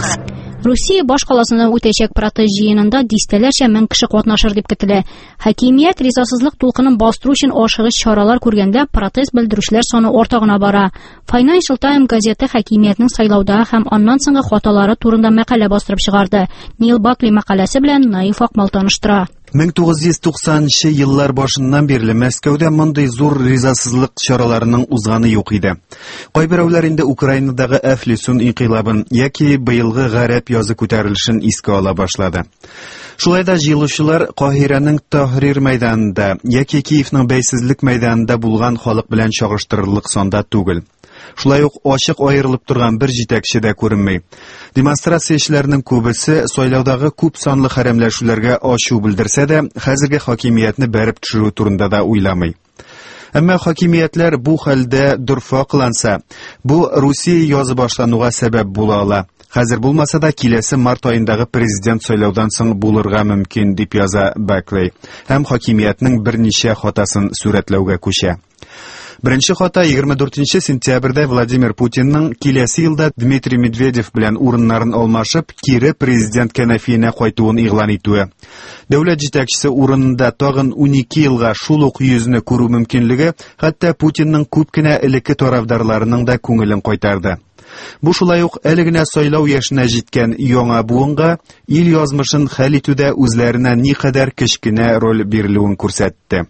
Русия баш каласында үтәчәк протест җыенында дистәләрчә мең кеше катнашыр дип көтелә. Хакимият ризасызлык тулкынын бастыру өчен ашыгыч чаралар күргәндә протест белдерүчеләр саны арта гына бара. Financial Times газеты хакимиятның сайлаудагы һәм аннан соңгы хаталары турында мәкалә бастырып чыгарды. Нил Бакли мәкаләсе белән Наиф Акмал таныштыра. 1990 еллар башыннан бирле Мәскәүдә мондый зур ризасызлык чараларының узганы юк иде. Кайберәүләр инде Украинадагы Әфлисун инкыйлабын яки быелгы гарәп язы күтәрелешен искә ала башлады. Шулай да җыелучылар Каһирәнең Тахрир мәйданында яки Киевның бәйсезлек мәйданында булган халык белән чагыштырырлык санда түгел. Шулай ук ачык аерылып торган бер җитәкче дә күренми. Демонстрациячеләрнең күбесе сайлаудагы күп санлы хәрәмләшүләргә ачу белдерсә дә, хәзерге хакимиятне бәреп төшерү турында да уйламый. Әмма хакимиятләр бу хәлдә дурфа кыланса, бу Русия язы башлануга сәбәп була ала. Хәзер булмаса да киләсе март аендагы президент сайлаудан соң булырга мөмкин дип яза Баклей. Һәм хакимиятның берничә хатасын сурәтләүгә күчә. Беренче хата 24 сентябрьдә Владимир Путинның киләсе елда Дмитрий Медведев белән урыннарын алмашып, кире президент кәнәфиенә кайтуын игълан итүе. Дәүләт җитәкчесе урынында тагын 12 елга шул ук йөзне күрү мөмкинлеге, хәтта Путинның күп кенә элекке тарафдарларының да күңелен кайтарды. Бу шулай ук әле генә сайлау яшенә җиткән яңа буынга ил язмышын хәл итүдә үзләренә никадәр кечкенә роль бирелүен күрсәтте.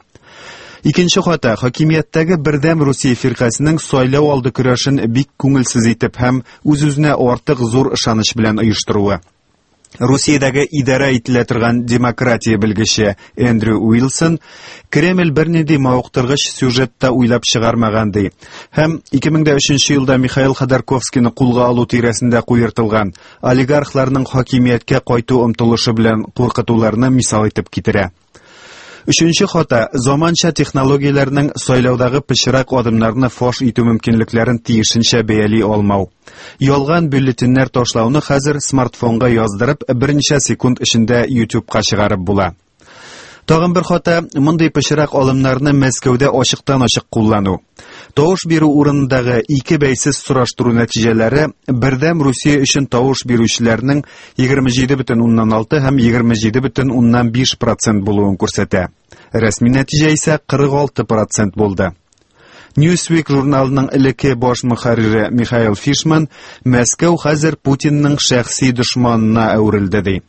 Икенче хата хакимияттәге бердәм Русия фиркасының сайлау алды көрәшен бик күңелсез итеп һәм үз-үзенә артык зур ышаныч белән оештыруы. Русиядәге идарә ителә торган демократия белгече Эндрю Уилсон Кремль бернинди мавыктыргыч сюжетта уйлап чыгармаган ди. Һәм 2003 елда Михаил Ходорковскийны кулга алу тирәсендә куертылган олигархларның хакимияткә кайту омтылышы белән куркытуларны мисал итеп китерә. Üçüncü хата заманча технологияләрнең сайлаудагы пычрак адымнарны фаш итү мөмкинлекләрен тиешенчә бәяли алмау. Ялган бюллетеннәр ташлауны хәзер смартфонга яздырып, берничә секунд эчендә YouTube-ка чыгарып була. Тагын бер хата мондый пычрак алымнарны Мәскәүдә ачыктан-ачык куллану. Тавыш бирү урынындагы ике бәйсез сораштыру нәтиҗәләре бердәм Русия өчен тавыш бирүчеләрнең 27,6 һәм 27,5% булуын күрсәтә. Рәсми нәтиҗә исә 46% булды. Newsweek журналының элекке баш мөхәррире Михаил Фишман Мәскәү хәзер Путинның шәхси дошманына әверелде ди.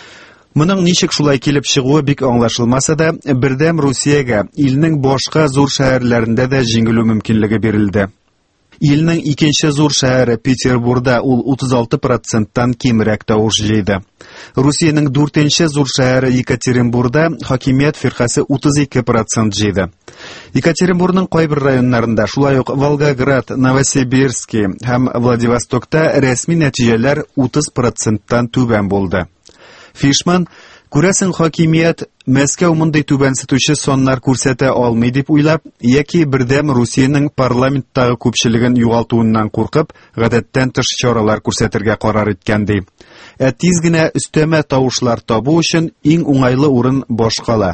Моның ничек шулай килеп чыгуы бик аңлашылмаса да, бердәм Русиягә илнең башка зур шәһәрләрендә дә җиңелү мөмкинлеге бирелде. Илнең икенче зур шәһәре Петербургда ул 36%тан кимрәк тавыш җыйды. Русиянең 4нче зур шәһәре Екатеринбургда хакимият фиркасы 32% җыйды. Екатеринбургның кайбер районнарында, шулай ук Волгоград, Новосибирск һәм Владивостокта рәсми нәтиҗәләр 30%тан түбән булды. Фишман, күрәсең хакимият Мәскәү мондый түбәнсетүче соннар күрсәтә алмый дип уйлап, яки бердәм Русиянең парламенттагы күпчелеген югалтуыннан куркып, гадәттән тыш чаралар күрсәтергә карар иткән ди. Тиз генә өстәмә тавышлар табу өчен иң уңайлы урын башкала.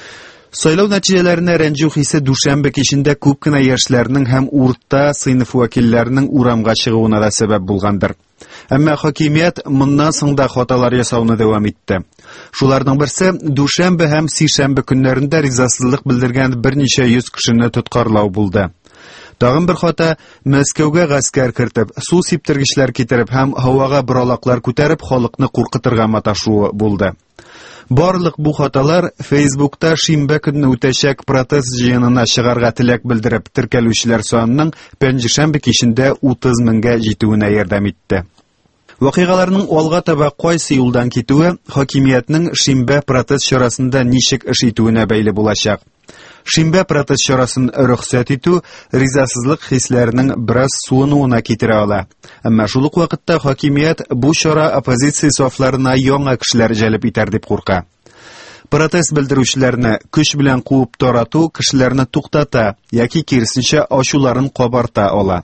Сайлау нәтиҗәләренә рәнҗү хисе дүшәмбе кичендә күп кенә яшьләрнең һәм урта сыйныф вәкилләренең урамга чыгуына да сәбәп булгандыр. Әмма хакимият моннан соң да хаталар ясауны дәвам итте. Шуларның берсе дүшәмбе һәм сишәмбе көннәрендә ризасызлык белдергән берничә йөз кешене тоткарлау булды. Тагын бер хата Мәскәүгә гаскәр кертеп, су сиптергечләр китереп һәм һавага боралаклар күтәреп халыкны куркытырга маташуы булды. Барлык бу хаталар Facebook'та шимбә көнне үтәчәк протест җыенына чыгарга теләк белдереп теркәлүчеләр санының пәнҗешәмбе кичендә 30 меңгә җитүенә ярдәм итте. Вакыйгаларның алга таба кайсы юлдан китүе хакимиятның шимбә протест чарасында ничек эш итүенә бәйле булачак. Шимбә протест чарасын рөхсәт итү ризасызлык хисләренең бераз суынуына китерә ала. Әмма шул ук вакытта хакимият бу чара оппозиция сафларына яңа кешеләр җәлеп итәр дип курка. Протест белдерүчеләрне көч белән куып тарату кешеләрне туктата яки киресенчә ачуларын кабарта ала.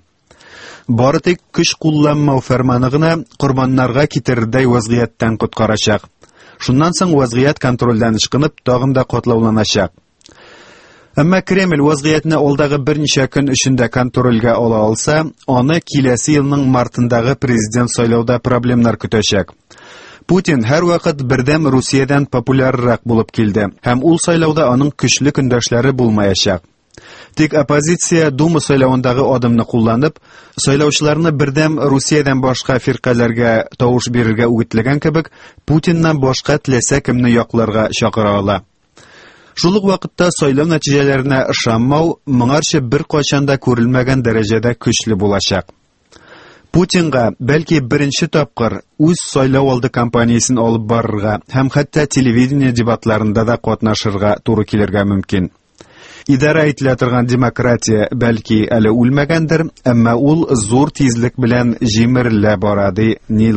Бары тик көч кулланмау фәрманы гына корбаннарга китерердәй вазгыяттан коткарачак. Шуннан соң вазгыят контрольдән ычкынып, тагын да катлауланачак. Әмма Кремль вазгыятны алдагы берничә көн эчендә контрольгә ала алса, аны киләсе елның мартындагы президент сайлауда проблемалар көтәчәк. Путин һәр вакыт бердәм Русиядән популяррак булып килде, һәм ул сайлауда аның көчле көндәшләре булмаячак. Тик оппозиция Дума сайлауындагы адымны кулланып, сайлаучыларны бердәм Русиядән башка фиркаләргә тавыш бирергә үгетләгән кебек, Путиннан башка теләсә кемне якларга чакыра ала. Шул ук вакытта сайлау нәтиҗәләренә ышанмау моңарчы беркайчан да күрелмәгән дәрәҗәдә көчле булачак. Путинга бәлки беренче тапкыр үз сайлау алды кампаниясен алып барырга һәм хәтта телевидение дебатларында да катнашырга туры килергә мөмкин. Идара ителә торган демократия бәлки әле үлмәгәндер, әмма ул зур тизлек белән җимерелә бара, ди Нил